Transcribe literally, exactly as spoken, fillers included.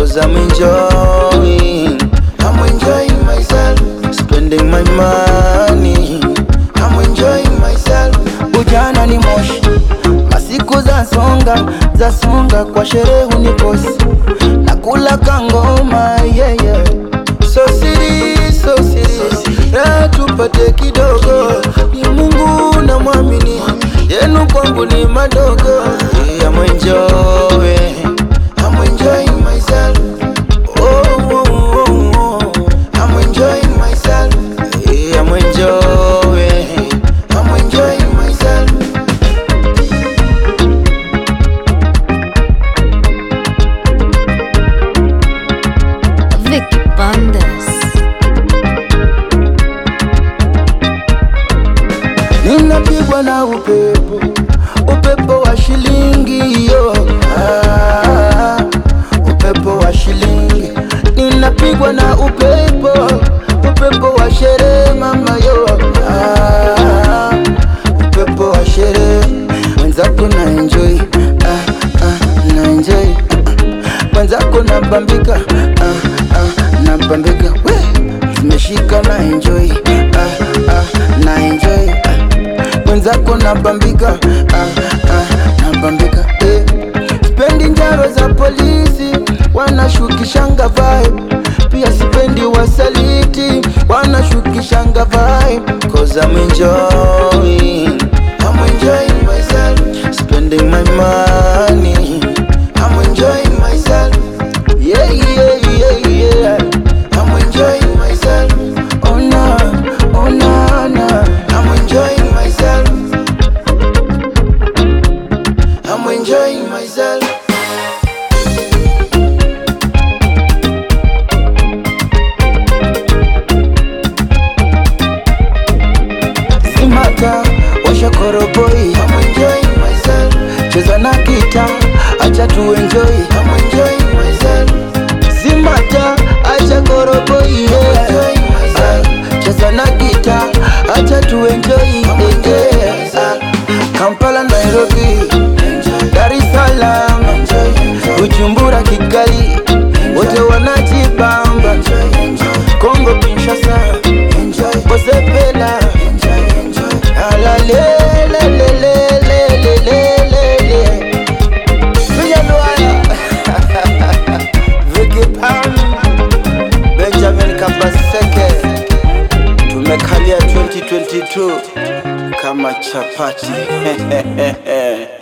cause I'm enjoying, I'm enjoying myself, spending my money, I'm enjoying myself. Ujana ni moshi, masiku za songa, za songa kwa sherehe unikosi, nakula kangoma, yeah yeah. So serious, so serious, na tupate kidogo, ni Mungu na muamini, yenu kwangu ni madogo. Yeah, I'm enjoying, I'm enjoying myself. Oh, oh, oh, oh. I'm enjoying myself. Yeah, I'm enjoying, I'm enjoying myself. Vicky Bandes. Ninapigwa na upepo, upepo wa shilingi yo. Ah, upepo wa shilingi. Ninapigwa na upepo, upepo wa sherehe mama yo. Ah, upepo wa sherehe. Mwenzako na enjoy, ah, ah, na enjoy. Mwenzako na bambika, ah, ah, na bambika. We, zimeshika na enjoy, ah, ah, na enjoy. Mwenzako na bambika, ah, ah, na bambika, eh. Sipendi njaro za polisi, wanashukishanga vibe. Pia sipendi wasaliti, wanashukishanga vibe. Cause I'm enjoying, I'm enjoying myself, spending my money, I'm enjoying myself. Yeah, yeah, yeah, yeah, I'm enjoying myself. Oh no, oh no, no, I'm enjoying myself, I'm enjoying myself. Simata, washa koroboi, I'm enjoying myself. Cheza na kita, acha tu enjoy, I'm enjoying myself. Simata, acha koroboi, yeah. Ah, cheza na kita, acha tu enjoy, yeah. Ah, Kampala, Nairobi, Dar es Salaam, Bujumbura, Kigali, wote wanajibamba. Kongo, Kinshasa, Bosepela, ala le le le le le le le le. Vija Luaya, Vicky Bandes, Benjamin Kabaseke. Tumekalia twenty twenty-two kama chapati.